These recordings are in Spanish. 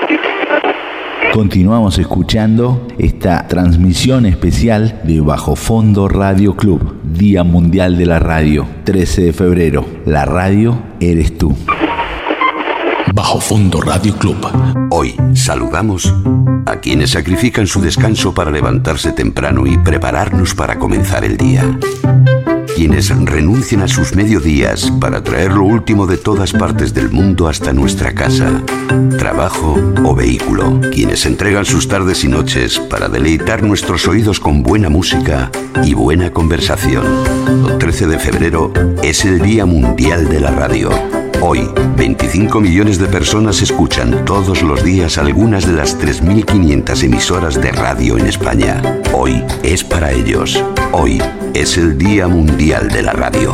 Continuamos escuchando esta transmisión especial de Bajo Fondo Radio Club, Día Mundial de la Radio, 13 de febrero. La radio eres tú. Bajo Fondo Radio Club. Hoy saludamos a quienes sacrifican su descanso para levantarse temprano y prepararnos para comenzar el día. Quienes renuncian a sus mediodías para traer lo último de todas partes del mundo hasta nuestra casa, trabajo o vehículo. Quienes entregan sus tardes y noches para deleitar nuestros oídos con buena música y buena conversación. El 13 de febrero es el Día Mundial de la Radio. Hoy, 25 millones de personas escuchan todos los días algunas de las 3.500 emisoras de radio en España. Hoy es para ellos. Hoy es el Día Mundial de la Radio.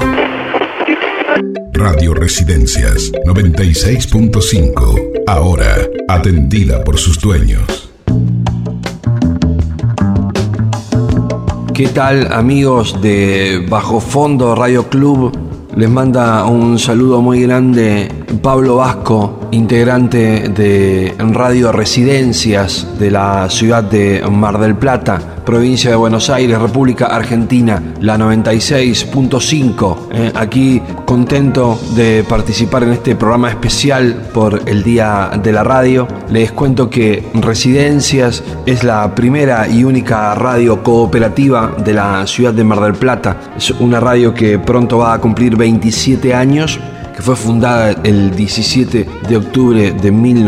Radio Residencias 96.5. Ahora atendida por sus dueños. ¿Qué tal, amigos de Bajo Fondo Radio Club? Les manda un saludo muy grande Pablo Vasco, integrante de Radio Residencias de la ciudad de Mar del Plata, provincia de Buenos Aires, República Argentina, la 96.5. Aquí contento de participar en este programa especial por el Día de la Radio. Les cuento que Residencias es la primera y única radio cooperativa de la ciudad de Mar del Plata. Es una radio que pronto va a cumplir 27 años, que fue fundada el 17 de octubre de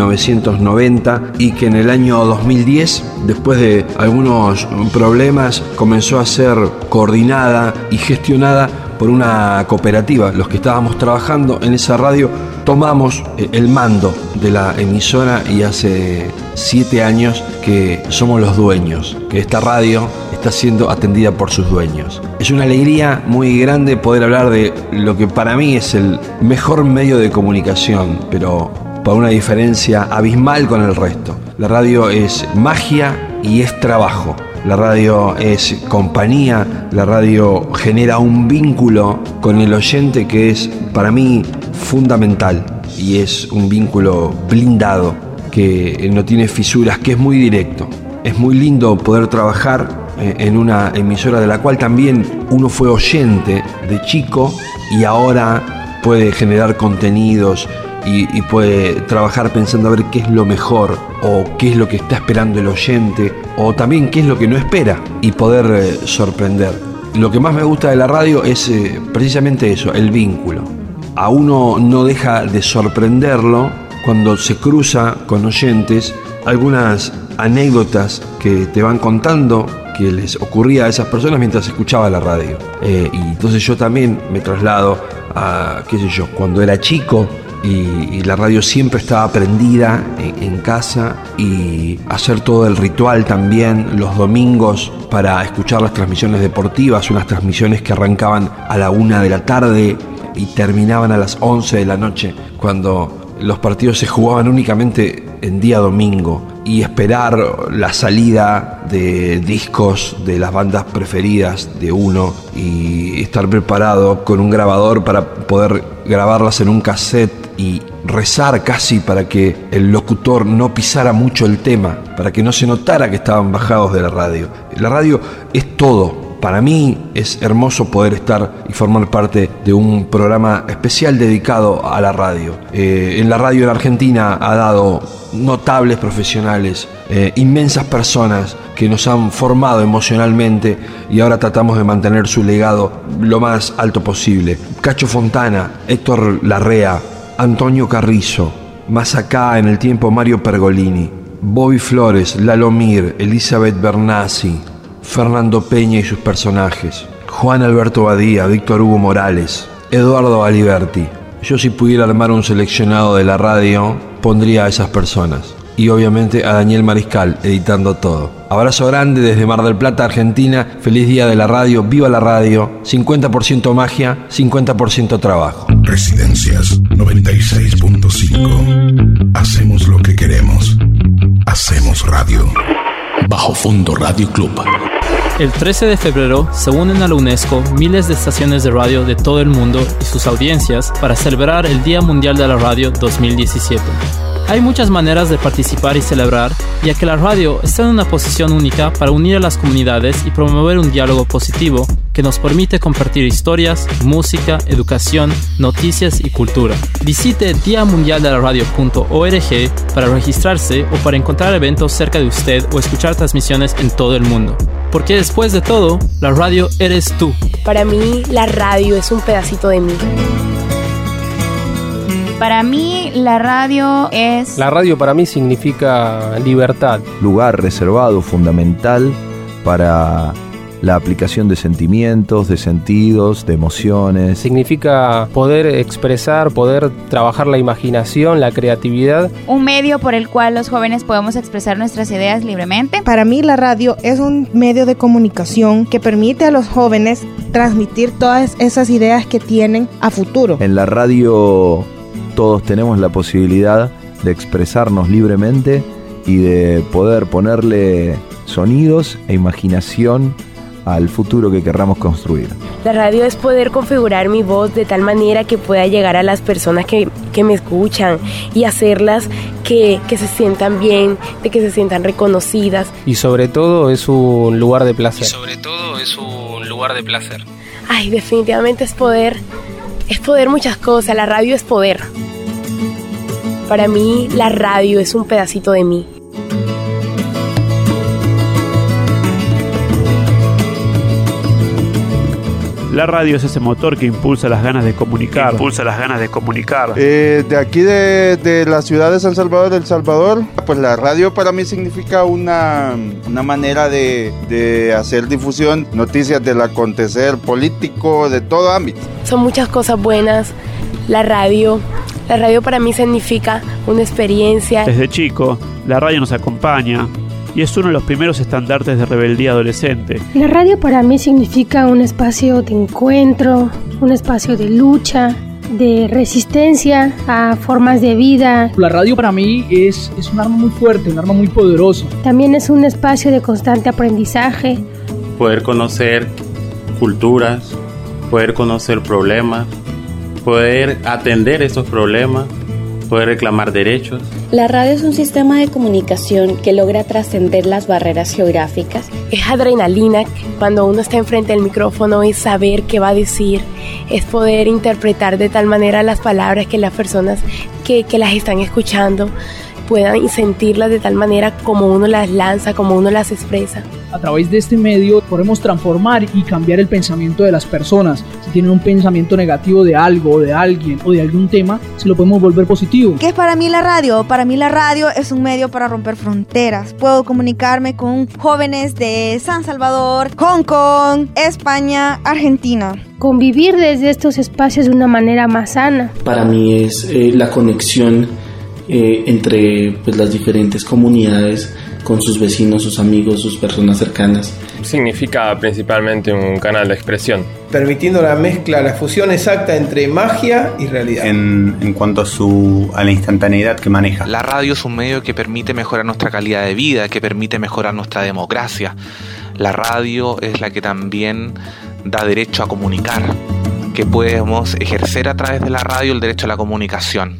1990 y que en el año 2010, después de algunos problemas, comenzó a ser coordinada y gestionada por una cooperativa. Los que estábamos trabajando en esa radio tomamos el mando de la emisora y hace 7 años que somos los dueños, que esta radio está siendo atendida por sus dueños. Es una alegría muy grande poder hablar de lo que para mí es el mejor medio de comunicación, pero por una diferencia abismal con el resto. La radio es magia y es trabajo. La radio es compañía, la radio genera un vínculo con el oyente que es para mí fundamental y es un vínculo blindado que no tiene fisuras, que es muy directo. Es muy lindo poder trabajar en una emisora de la cual también uno fue oyente de chico y ahora puede generar contenidos y puede trabajar pensando a ver qué es lo mejor o qué es lo que está esperando el oyente o también qué es lo que no espera y poder sorprender. Lo que más me gusta de la radio es precisamente eso, el vínculo. A uno no deja de sorprenderlo cuando se cruza con oyentes algunas anécdotas que te van contando que les ocurría a esas personas mientras escuchaba la radio. Y entonces yo también me traslado a, qué sé yo, cuando era chico y la radio siempre estaba prendida en casa y hacer todo el ritual también los domingos para escuchar las transmisiones deportivas, unas transmisiones que arrancaban a la 1 de la tarde y terminaban a las 11 de la noche, cuando los partidos se jugaban únicamente en día domingo, y esperar la salida de discos de las bandas preferidas de uno y estar preparado con un grabador para poder grabarlas en un cassette y rezar casi para que el locutor no pisara mucho el tema, para que no se notara que estaban bajados de la radio. La radio es todo. Para mí es hermoso poder estar y formar parte de un programa especial dedicado a la radio. En la radio en Argentina ha dado notables profesionales, inmensas personas que nos han formado emocionalmente y ahora tratamos de mantener su legado lo más alto posible. Cacho Fontana, Héctor Larrea, Antonio Carrizo, más acá en el tiempo Mario Pergolini, Bobby Flores, Lalo Mir, Elizabeth Bernassi, Fernando Peña y sus personajes, Juan Alberto Badía, Víctor Hugo Morales, Eduardo Aliberti. Yo, si pudiera armar un seleccionado de la radio, pondría a esas personas. Y obviamente a Daniel Mariscal editando todo. Abrazo grande desde Mar del Plata, Argentina. Feliz día de la radio, viva la radio. 50% magia, 50% trabajo. Residencias 96.5. Hacemos lo que queremos. Hacemos radio. Bajo Fondo Radio Club. El 13 de febrero se unen a la UNESCO miles de estaciones de radio de todo el mundo y sus audiencias para celebrar el Día Mundial de la Radio 2017. Hay muchas maneras de participar y celebrar, ya que la radio está en una posición única para unir a las comunidades y promover un diálogo positivo que nos permite compartir historias, música, educación, noticias y cultura. Visite diamundialdelaradio.org para registrarse o para encontrar eventos cerca de usted o escuchar transmisiones en todo el mundo. Porque después de todo, la radio eres tú. Para mí, la radio es un pedacito de mí. Para mí, la radio es... La radio para mí significa libertad. Lugar reservado, fundamental para la aplicación de sentimientos, de sentidos, de emociones. Significa poder expresar, poder trabajar la imaginación, la creatividad. Un medio por el cual los jóvenes podemos expresar nuestras ideas libremente. Para mí, la radio es un medio de comunicación que permite a los jóvenes transmitir todas esas ideas que tienen a futuro. En la radio todos tenemos la posibilidad de expresarnos libremente y de poder ponerle sonidos e imaginación al futuro que querramos construir. La radio es poder configurar mi voz de tal manera que pueda llegar a las personas que me escuchan y hacerlas que se sientan bien, de que se sientan reconocidas. Y sobre todo es un lugar de placer. Ay, definitivamente es poder muchas cosas. La radio es poder. Para mí, la radio es un pedacito de mí. La radio es ese motor que impulsa las ganas de comunicar. De aquí de la ciudad de San Salvador, El Salvador, pues la radio para mí significa una manera de hacer difusión, noticias del acontecer político, de todo ámbito. Son muchas cosas buenas. La radio para mí significa una experiencia. Desde chico, la radio nos acompaña y es uno de los primeros estandartes de rebeldía adolescente. La radio para mí significa un espacio de encuentro, un espacio de lucha, de resistencia a formas de vida. La radio para mí es un arma muy fuerte, un arma muy poderosa. También es un espacio de constante aprendizaje. Poder conocer culturas, poder conocer problemas, poder atender esos problemas, poder reclamar derechos. La radio es un sistema de comunicación que logra trascender las barreras geográficas. Es adrenalina cuando uno está enfrente del micrófono, es saber qué va a decir, es poder interpretar de tal manera las palabras que las personas que las están escuchando puedan sentirlas de tal manera como uno las lanza, como uno las expresa. A través de este medio podemos transformar y cambiar el pensamiento de las personas. Si tienen un pensamiento negativo de algo, de alguien o de algún tema, se lo podemos volver positivo. ¿Qué es para mí la radio? Para mí la radio es un medio para romper fronteras. Puedo comunicarme con jóvenes de San Salvador, Hong Kong, España, Argentina. Convivir desde estos espacios de una manera más sana. Para mí es la conexión entre las diferentes comunidades con sus vecinos, sus amigos, sus personas cercanas. Significa principalmente un canal de expresión, permitiendo la mezcla, la fusión exacta entre magia y realidad. En cuanto a la instantaneidad que maneja. La radio es un medio que permite mejorar nuestra calidad de vida, que permite mejorar nuestra democracia. La radio es la que también da derecho a comunicar, que podemos ejercer a través de la radio el derecho a la comunicación.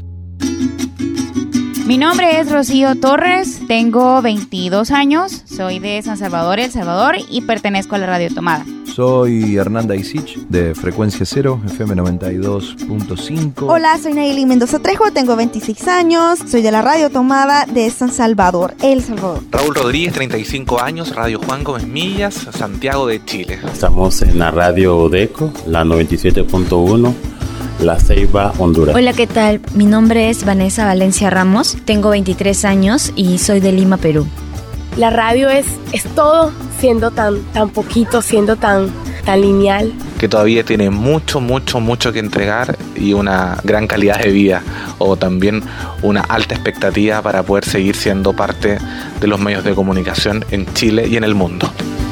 Mi nombre es Rocío Torres, tengo 22 años, soy de San Salvador, El Salvador y pertenezco a la Radio Tomada. Soy Hernanda Isich de Frecuencia Cero, FM 92.5. Hola, soy Nayeli Mendoza Trejo, tengo 26 años, soy de la Radio Tomada de San Salvador, El Salvador. Raúl Rodríguez, 35 años, Radio Juan Gómez Millas, Santiago de Chile. Estamos en la Radio Odeco, la 97.1. La Ceiba, Honduras. Hola, ¿qué tal? Mi nombre es Vanessa Valencia Ramos, tengo 23 años y soy de Lima, Perú. La radio es todo siendo tan poquito, siendo tan lineal. Que todavía tiene mucho que entregar y una gran calidad de vida o también una alta expectativa para poder seguir siendo parte de los medios de comunicación en Chile y en el mundo.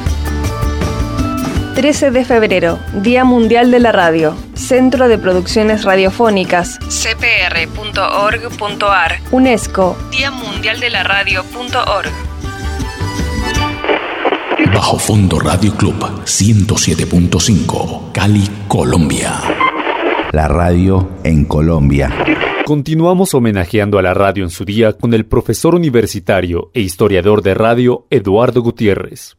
13 de febrero, Día Mundial de la Radio, Centro de Producciones Radiofónicas, cpr.org.ar, UNESCO, Día Mundial de la Radio.org. Bajo Fondo Radio Club 107.5, Cali, Colombia. La radio en Colombia. Continuamos homenajeando a la radio en su día con el profesor universitario e historiador de radio Eduardo Gutiérrez.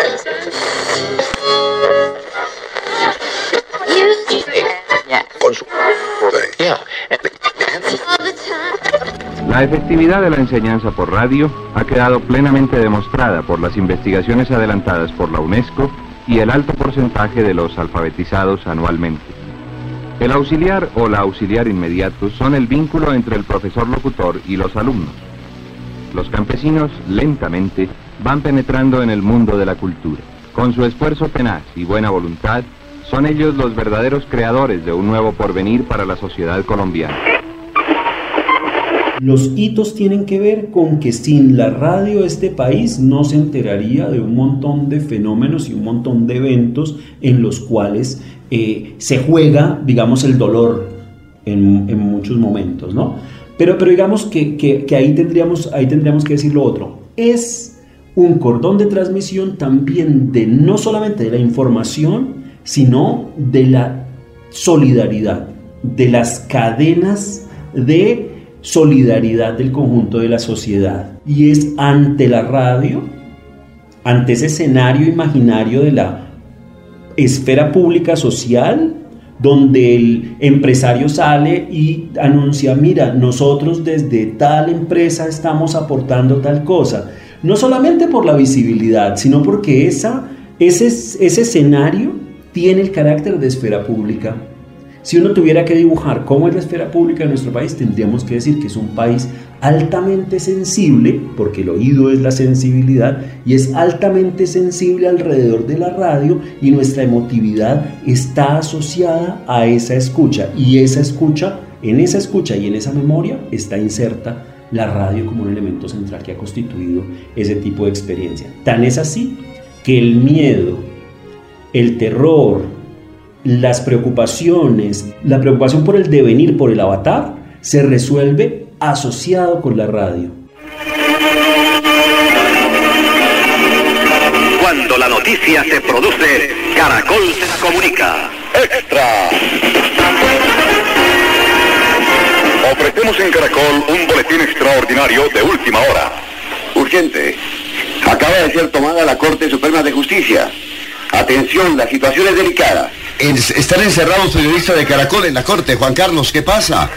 La efectividad de la enseñanza por radio ha quedado plenamente demostrada por las investigaciones adelantadas por la UNESCO y el alto porcentaje de los alfabetizados anualmente. El auxiliar o la auxiliar inmediato son el vínculo entre el profesor locutor y los alumnos. Los campesinos lentamente van penetrando en el mundo de la cultura. Con su esfuerzo tenaz y buena voluntad, son ellos los verdaderos creadores de un nuevo porvenir para la sociedad colombiana. Los hitos tienen que ver con que sin la radio este país no se enteraría de un montón de fenómenos y un montón de eventos en los cuales se juega, digamos, el dolor en muchos momentos, ¿no? Pero digamos que ahí tendríamos que decir lo otro. Es un cordón de transmisión también de no solamente de la información, sino de la solidaridad, de las cadenas de solidaridad del conjunto de la sociedad. Y es ante la radio, ante ese escenario imaginario de la esfera pública social, donde el empresario sale y anuncia, mira, nosotros desde tal empresa estamos aportando tal cosa, no solamente por la visibilidad, sino porque ese escenario tiene el carácter de esfera pública. Si uno tuviera que dibujar cómo es la esfera pública de nuestro país, tendríamos que decir que es un país altamente sensible, porque el oído es la sensibilidad, y es altamente sensible alrededor de la radio, y nuestra emotividad está asociada a esa escucha, y esa escucha, en esa escucha y en esa memoria está inserta la radio como un elemento central que ha constituido ese tipo de experiencia. Tan es así que el miedo, el terror, las preocupaciones, la preocupación por el devenir, por el avatar, se resuelve asociado con la radio. Cuando la noticia se produce, Caracol se la comunica. ¡Extra! Ofrecemos en Caracol un boletín extraordinario de última hora. Urgente. Acaba de ser tomada la Corte Suprema de Justicia. Atención, la situación es delicada. Están encerrados periodistas de Caracol en la Corte. Juan Carlos, ¿qué pasa?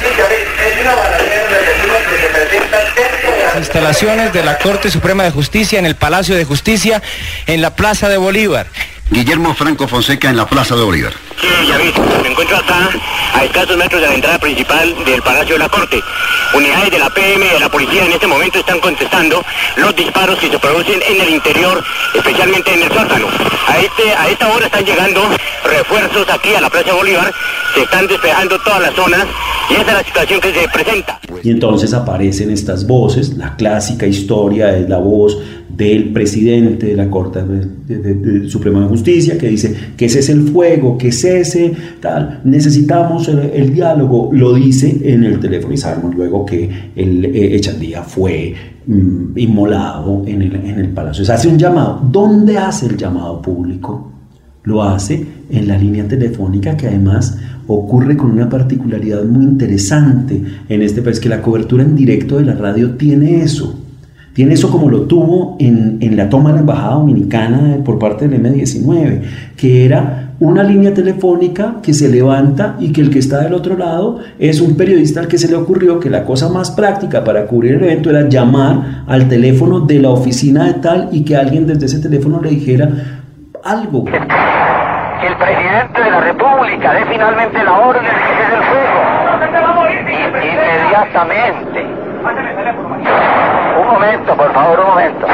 Instalaciones de la Corte Suprema de Justicia en el Palacio de Justicia en la Plaza de Bolívar. Guillermo Franco Fonseca en la Plaza de Bolívar. Sí, ya vi, me encuentro acá a escasos metros de la entrada principal del Palacio de la Corte. Unidades de la PM y de la policía en este momento están contestando los disparos que se producen en el interior, especialmente en el sótano. A esta hora están llegando refuerzos aquí a la Plaza de Bolívar, se están despejando todas las zonas y esa es la situación que se presenta. Y entonces aparecen estas voces, la clásica historia es la voz del presidente de la Corte Suprema de Justicia que dice que cese el fuego, que cese tal, necesitamos el diálogo, lo dice en el teléfono y sabemos luego que el Echandía fue inmolado en el palacio. Se hace un llamado. ¿Dónde hace el llamado público? Lo hace en la línea telefónica, que además ocurre con una particularidad muy interesante en este país, que la cobertura en directo de la radio tiene eso. Tiene eso como lo tuvo en la toma de la Embajada Dominicana por parte del M-19, que era una línea telefónica que se levanta y que el que está del otro lado es un periodista al que se le ocurrió que la cosa más práctica para cubrir el evento era llamar al teléfono de la oficina de tal y que alguien desde ese teléfono le dijera algo. Que el presidente de la República dé finalmente la orden de que cese el fuego. Inmediatamente. Un momento, por favor, un momento.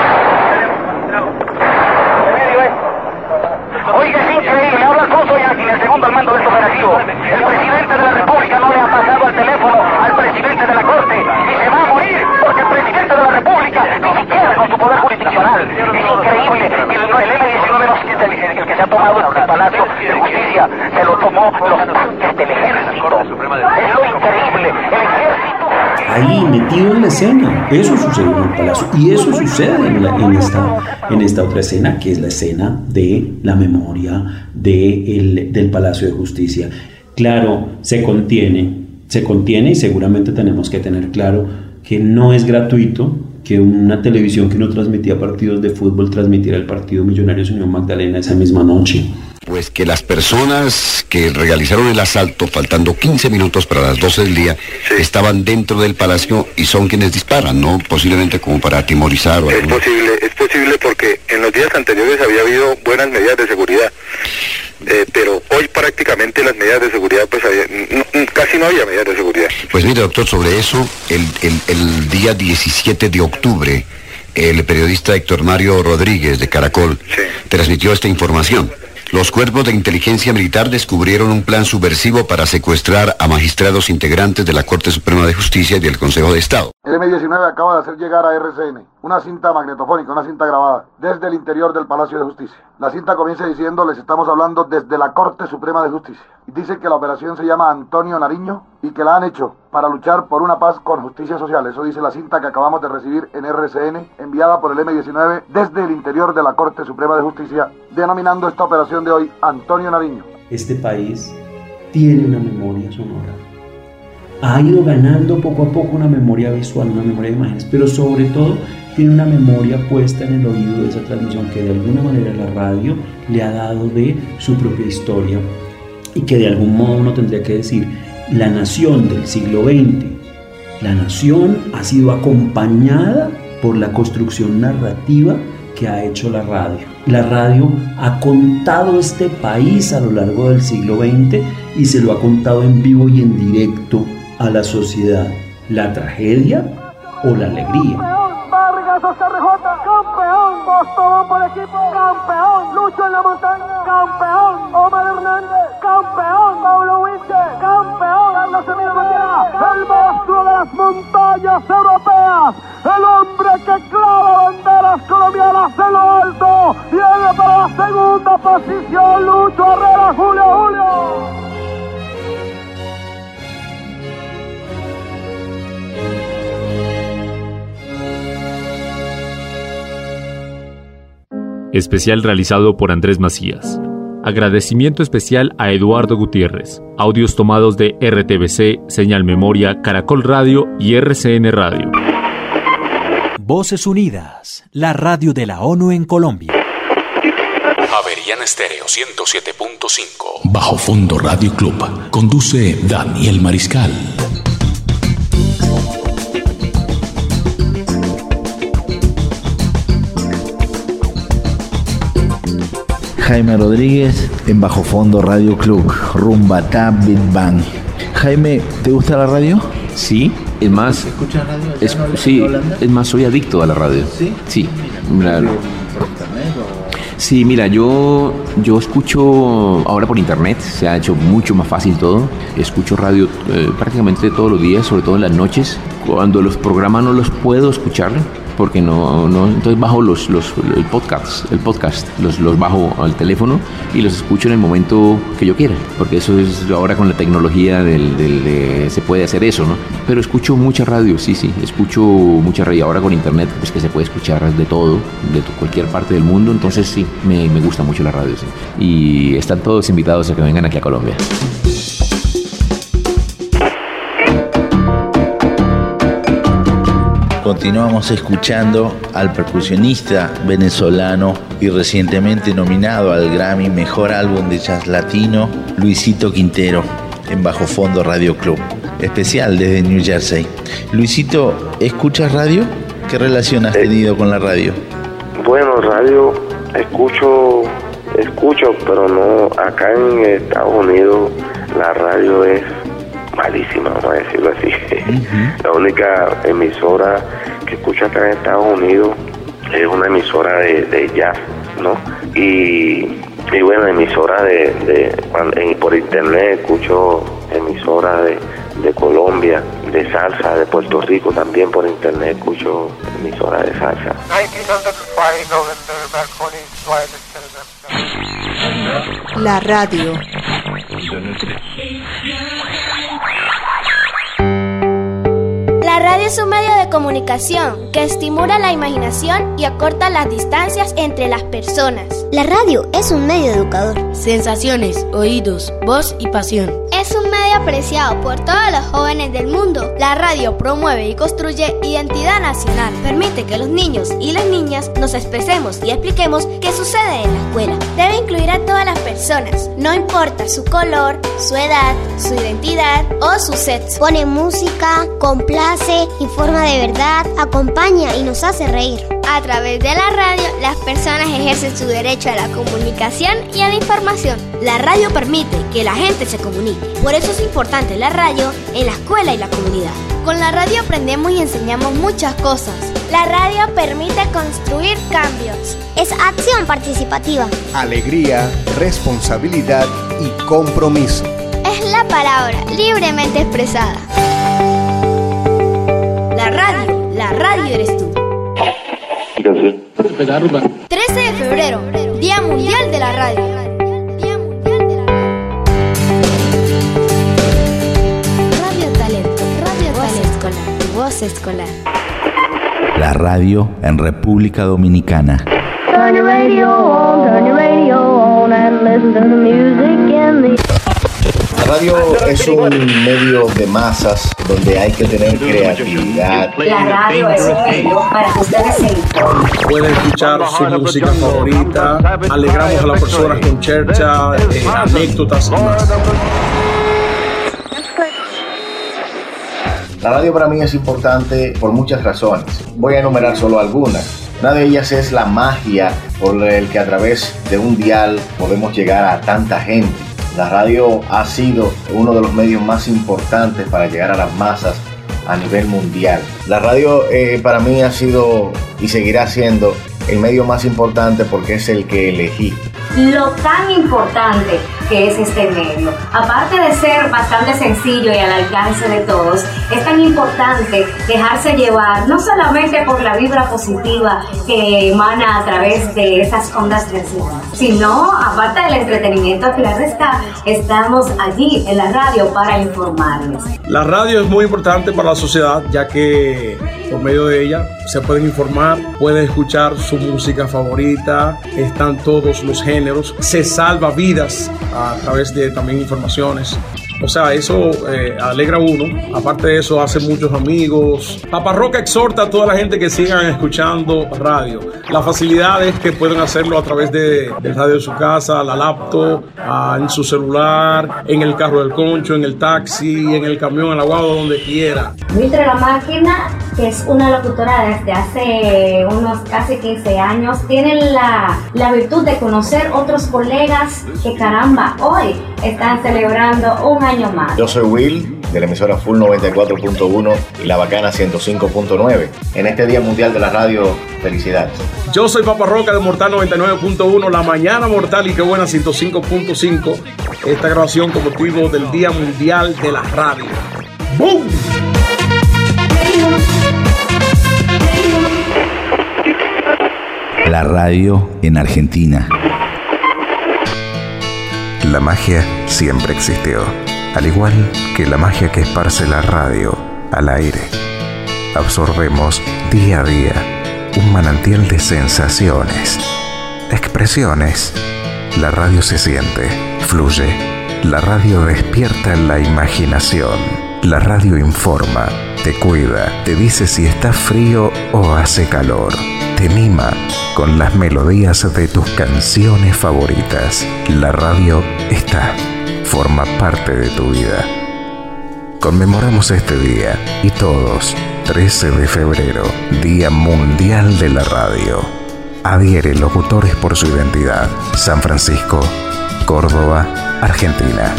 Oiga, es increíble, habla Alfonso Yaqui, el segundo al mando de este operativo. El presidente de la República no le ha pasado el teléfono al presidente de la Corte y se va a morir porque el presidente de la República, ni siquiera con su poder jurisdiccional. Es increíble, el M-19 no siente el que se ha tomado el Palacio de Justicia, se lo tomó los tanques del ejército. Es lo increíble, el ejército. Ahí metido en la escena, eso sucedió en el palacio y eso sucede en esta otra escena, que es la escena de la memoria del Palacio de Justicia. Claro, se contiene se contiene y seguramente tenemos que tener claro que no es gratuito que una televisión que no transmitía partidos de fútbol transmitiera el partido Millonarios Unión Magdalena esa misma noche. Pues que las personas que realizaron el asalto, faltando 15 minutos para las 12 del día, estaban dentro del palacio y son quienes disparan, ¿no? Posiblemente como para atemorizar o algo. Es posible porque en los días anteriores había habido buenas medidas de seguridad. Pero hoy prácticamente las medidas de seguridad, pues casi no había medidas de seguridad. Pues mire, doctor, sobre eso, el día 17 de octubre, el periodista Héctor Mario Rodríguez de Caracol transmitió esta información. Los cuerpos de inteligencia militar descubrieron un plan subversivo para secuestrar a magistrados integrantes de la Corte Suprema de Justicia y del Consejo de Estado. El M-19 acaba de hacer llegar a RCN una cinta magnetofónica, una cinta grabada, desde el interior del Palacio de Justicia. La cinta comienza diciendo, les estamos hablando desde la Corte Suprema de Justicia. Y dice que la operación se llama Antonio Nariño y que la han hecho para luchar por una paz con justicia social. Eso dice la cinta que acabamos de recibir en RCN, enviada por el M-19 desde el interior de la Corte Suprema de Justicia, denominando esta operación de hoy Antonio Nariño. Este país tiene una memoria sonora. Ha ido ganando poco a poco una memoria visual, una memoria de imágenes, pero sobre todo tiene una memoria puesta en el oído de esa transmisión que de alguna manera la radio le ha dado de su propia historia y que de algún modo uno tendría que decir, la nación del siglo XX, la nación ha sido acompañada por la construcción narrativa que ha hecho la radio. La radio ha contado este país a lo largo del siglo XX y se lo ha contado en vivo y en directo a la sociedad. La tragedia o la alegría. Vargas OCRJ, campeón, Boston por equipo, campeón, Lucho en la montaña, campeón, Omar Hernández, campeón, Pablo Winter, campeón, Carlos Emilio Gutiérrez, el monstruo de las montañas europeas, el hombre que clava banderas colombianas en lo alto, viene para la segunda posición, Lucho Herrera, Julio. Especial realizado por Andrés Macías. Agradecimiento especial a Eduardo Gutiérrez. Audios tomados de RTBC, Señal Memoria, Caracol Radio y RCN Radio. Voces Unidas, la radio de la ONU en Colombia. Javeriana Estéreo 107.5. Bajo Fondo Radio Club. Conduce Daniel Mariscal. Jaime Rodríguez en Bajo Fondo Radio Club, Rumba Tap Big Bang. Jaime, ¿te gusta la radio? Sí, es más. ¿Escuchas radio? Sí, es más, soy adicto a la radio. ¿Sí? Sí. Claro. Sí, mira, yo escucho ahora por internet, se ha hecho mucho más fácil todo. Escucho radio prácticamente todos los días, sobre todo en las noches. Cuando los programas no los puedo escuchar, porque no entonces bajo el podcast, los bajo al teléfono y los escucho en el momento que yo quiera, porque eso es ahora con la tecnología se puede hacer eso, ¿no? Pero escucho mucha radio, sí, escucho mucha radio. Ahora con internet, pues que se puede escuchar de todo, de cualquier parte del mundo, entonces sí, me gusta mucho la radio, sí. Y están todos invitados a que vengan aquí a Colombia. Continuamos escuchando al percusionista venezolano y recientemente nominado al Grammy Mejor Álbum de Jazz Latino, Luisito Quintero, en Bajo Fondo Radio Club, especial desde New Jersey. Luisito, ¿escuchas radio? ¿Qué relación has tenido con la radio? Bueno, radio escucho, pero no, acá en Estados Unidos la radio es malísima, vamos a decirlo así. La única emisora que escucho acá en Estados Unidos es una emisora de jazz, ¿no? Y bueno, emisora por internet escucho emisora de Colombia, de salsa, de Puerto Rico también por internet escucho emisora de salsa. La radio. La radio es un medio de comunicación que estimula la imaginación y acorta las distancias entre las personas. La radio es un medio educador. Sensaciones, oídos, voz y pasión. Es un medio apreciado por todos los jóvenes del mundo. La radio promueve y construye identidad nacional. Permite que los niños y las niñas nos expresemos y expliquemos qué sucede en la escuela. Debe incluir a todas las personas, no importa su color, su edad, su identidad o su sexo. Pone música, complace, informa de verdad, acompaña y nos hace reír. A través de la radio, las personas ejercen su derecho a la comunicación y a la información. La radio permite que la gente se comunique. Por eso es importante la radio en la escuela y la comunidad. Con la radio aprendemos y enseñamos muchas cosas. La radio permite construir cambios. Es acción participativa. Alegría, responsabilidad y compromiso. Es la palabra libremente expresada. La radio eres tú. 13 de febrero, Día Mundial de la Radio. Radio Talento, tu voz escolar. La radio en República Dominicana. Turn your radio on and listen to the music in the... La radio es un medio de masas donde hay que tener creatividad. La radio es un medio para que ustedes se informen. Pueden escuchar su música favorita, alegramos a las personas con chercha, anécdotas y más. La radio para mí es importante por muchas razones. Voy a enumerar solo algunas. Una de ellas es la magia por el que a través de un dial podemos llegar a tanta gente. La radio ha sido uno de los medios más importantes para llegar a las masas a nivel mundial. La radio para mí ha sido y seguirá siendo el medio más importante porque es el que elegí. Lo tan importante que es este medio, aparte de ser bastante sencillo y al alcance de todos, es tan importante dejarse llevar no solamente por la vibra positiva que emana a través de esas ondas frecuentes, sino aparte del entretenimiento, claro está, estamos allí en la radio para informarles. La radio es muy importante para la sociedad, ya que por medio de ella se pueden informar, pueden escuchar su música favorita, están todos los géneros, se salva vidas a través de también informaciones. O sea, eso alegra a uno. Aparte de eso, hace muchos amigos. Papa Roca exhorta a toda la gente que sigan escuchando radio. La facilidad es que pueden hacerlo a través del radio de su casa, la laptop, en su celular, en el carro del concho, en el taxi, en el camión, en la guagua, donde quiera. Mitre La Máquina, que es una locutora desde hace unos casi 15 años, tiene la virtud de conocer otros colegas que, caramba, hoy están celebrando un año más. Yo soy Will, de la emisora Full 94.1 y La Bacana 105.9. En este Día Mundial de la Radio, felicidades. Yo soy Papa Roca de Mortal 99.1, La Mañana Mortal y Qué Buena 105.5. Esta grabación con motivo del Día Mundial de la Radio. ¡Bum! La radio en Argentina. La magia siempre existió, al igual que la magia que esparce la radio al aire. Absorbemos día a día un manantial de sensaciones, expresiones. La radio se siente, fluye. La radio despierta la imaginación. La radio informa, te cuida, te dice si está frío o hace calor. Te mima con las melodías de tus canciones favoritas. La radio está, forma parte de tu vida. Conmemoramos este día y todos, 13 de febrero, Día Mundial de la Radio. Adhiere Locutores por su Identidad. San Francisco, Córdoba, Argentina.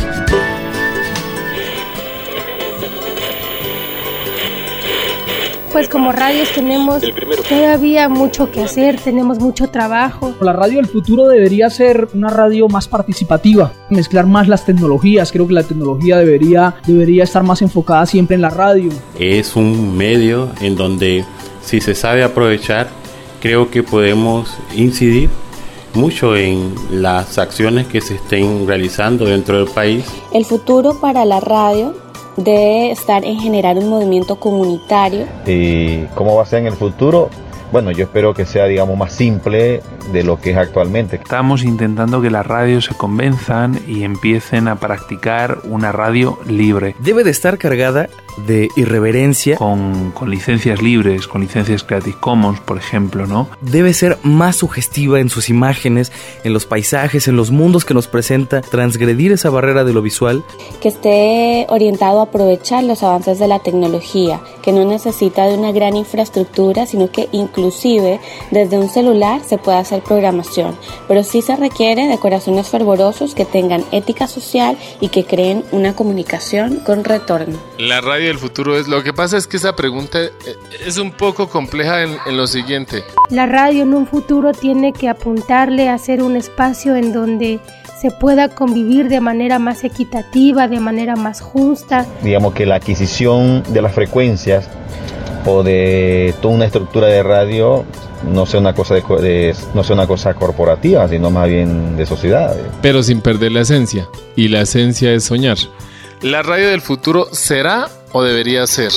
Pues como radios tenemos todavía mucho que hacer, tenemos mucho trabajo. La radio del futuro debería ser una radio más participativa, mezclar más las tecnologías. Creo que la tecnología debería estar más enfocada siempre en la radio. Es un medio en donde, si se sabe aprovechar, creo que podemos incidir mucho en las acciones que se estén realizando dentro del país. El futuro para la radio debe estar en generar un movimiento comunitario. ¿Y cómo va a ser en el futuro? Bueno, yo espero que sea, digamos, más simple de lo que es actualmente. Estamos intentando que las radios se convenzan y empiecen a practicar una radio libre. Debe de estar cargada de irreverencia. Con licencias libres, con licencias Creative Commons, por ejemplo, ¿no? Debe ser más sugestiva en sus imágenes, en los paisajes, en los mundos que nos presenta, transgredir esa barrera de lo visual. Que esté orientado a aprovechar los avances de la tecnología, que no necesita de una gran infraestructura, sino que inclusive desde un celular se puede hacer programación, pero sí se requiere de corazones fervorosos que tengan ética social y que creen una comunicación con retorno. La radio del futuro es... Lo que pasa es que esa pregunta es un poco compleja en lo siguiente. La radio en un futuro tiene que apuntarle a ser un espacio en donde se pueda convivir de manera más equitativa, de manera más justa. Digamos que la adquisición de las frecuencias o de toda una estructura de radio no sea una cosa no sea una cosa corporativa, sino más bien de sociedad. Pero sin perder la esencia, y la esencia es soñar. ¿La radio del futuro será o debería ser?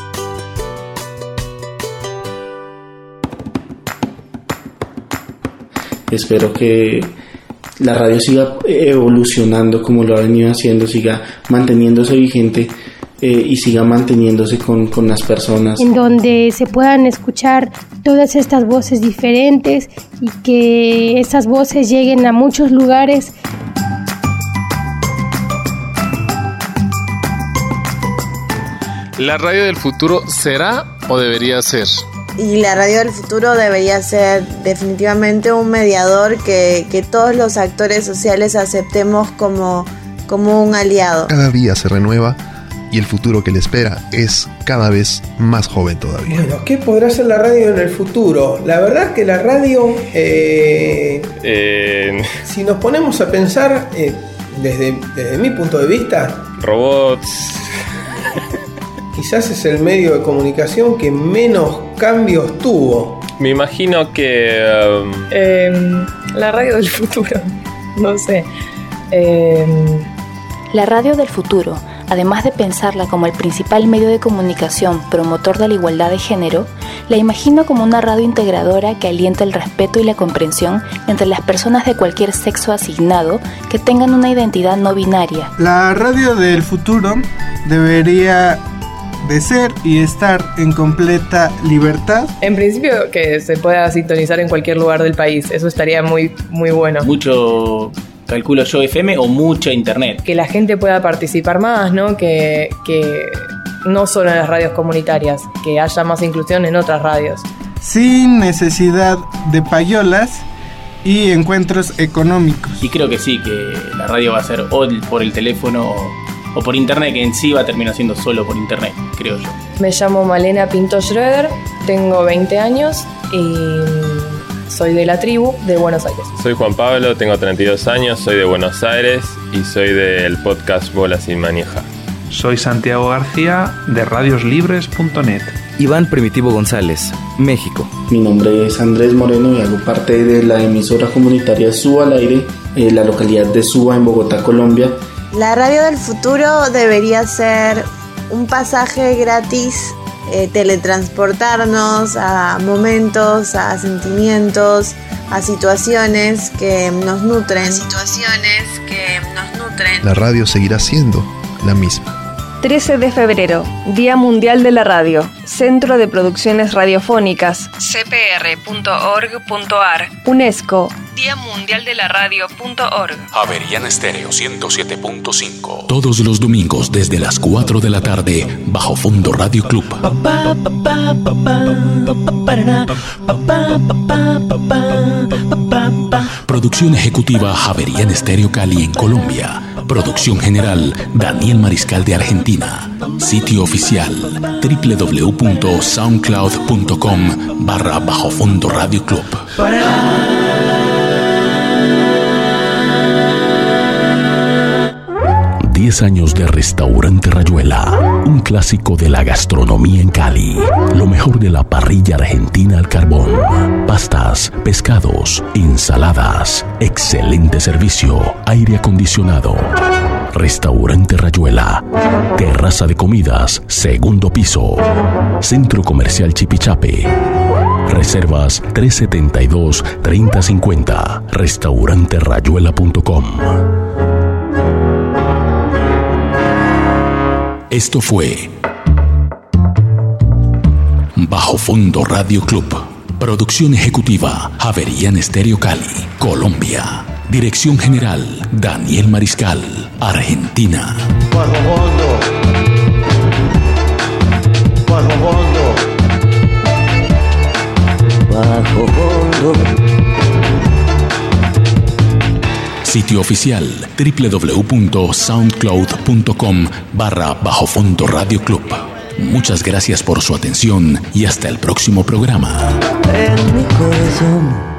Espero que la radio siga evolucionando como lo ha venido haciendo, siga manteniéndose vigente y siga manteniéndose con las personas. En donde se puedan escuchar todas estas voces diferentes y que esas voces lleguen a muchos lugares. ¿La radio del futuro será o debería ser? Y la radio del futuro debería ser definitivamente un mediador que todos los actores sociales aceptemos como un aliado. Cada día se renueva y el futuro que le espera es cada vez más joven todavía. Bueno, ¿qué podrá ser la radio en el futuro? La verdad es que la radio, si nos ponemos a pensar, desde mi punto de vista, robots. Quizás es el medio de comunicación que menos cambios tuvo. Me imagino que... la radio del futuro, no sé. La radio del futuro, además de pensarla como el principal medio de comunicación promotor de la igualdad de género, la imagino como una radio integradora que alienta el respeto y la comprensión entre las personas de cualquier sexo asignado que tengan una identidad no binaria. La radio del futuro debería de ser y estar en completa libertad. En principio que se pueda sintonizar en cualquier lugar del país, eso estaría muy, muy bueno. Mucho, calculo yo, FM o mucho internet. Que la gente pueda participar más, ¿no? Que no solo en las radios comunitarias, que haya más inclusión en otras radios. Sin necesidad de payolas y encuentros económicos. Y creo que sí, que la radio va a ser o por el teléfono o por internet, que en sí va a terminar siendo solo por internet, creo yo. Me llamo Malena Pinto Schroeder, tengo 20 años y soy de la tribu de Buenos Aires. Soy Juan Pablo, tengo 32 años, soy de Buenos Aires y soy del podcast Bola Sin Manija. Soy Santiago García de radioslibres.net. Iván Primitivo González, México. Mi nombre es Andrés Moreno y hago parte de la emisora comunitaria Suba al Aire, en la localidad de Suba en Bogotá, Colombia. La radio del futuro debería ser un pasaje gratis, teletransportarnos a momentos, a sentimientos, a situaciones que nos nutren. La radio seguirá siendo la misma. 13 de febrero, Día Mundial de la Radio, Centro de Producciones Radiofónicas, cpr.org.ar, UNESCO, Día Mundial de la Radio.org. Javeriana Estéreo 107.5. Todos los domingos desde las 4 de la tarde, Bajo Fondo Radio Club. Producción ejecutiva Javeriana Estéreo Cali en Colombia. Producción general Daniel Mariscal de Argentina. Sitio oficial www.soundcloud.com/Bajo Fondo Radio Club. 10 años de Restaurante Rayuela, un clásico de la gastronomía en Cali. Lo mejor de la parrilla argentina al carbón. Pastas, pescados, ensaladas, excelente servicio, aire acondicionado. Restaurante Rayuela. Terraza de comidas, segundo piso. Centro Comercial Chipichape. Reservas 372-3050. Restauranterayuela.com. Esto fue Bajo Fondo Radio Club. Producción ejecutiva Javerian Estéreo Cali, Colombia. Dirección general Daniel Mariscal, Argentina. Bajo Fondo. Bajo Fondo. Bajo Fondo. Sitio oficial www.soundcloud.com/Bajo Fondo Radio Club. Muchas gracias por su atención y hasta el próximo programa. En mi corazón.